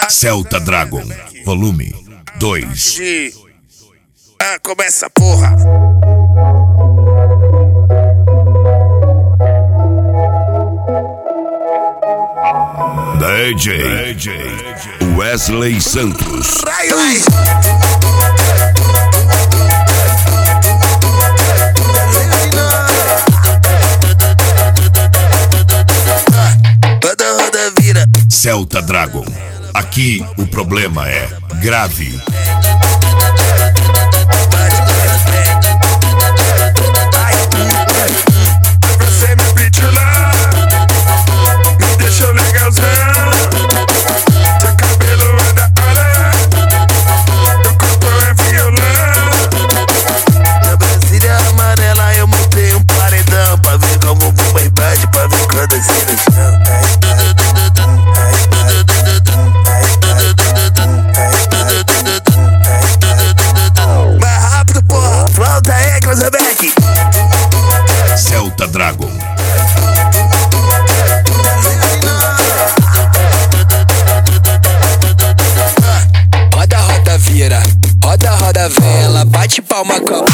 Celta Dragon, volume 2. Começa, porra. DJ Wesley Santos. Roda, vira. Celta Dragon. Aqui o problema é grave. Você me pediu lá, me deixou legalzão. Seu cabelo é da hora, teu corpo é violão. Na Brasília amarela eu montei um paredão pra ver como o mamãe bate, pra ver quando desce no chão. Mais rápido, porra, flauta aí, Cruzebeck. Celta Dragon. Roda, vira. Roda, vela. Bate palma com a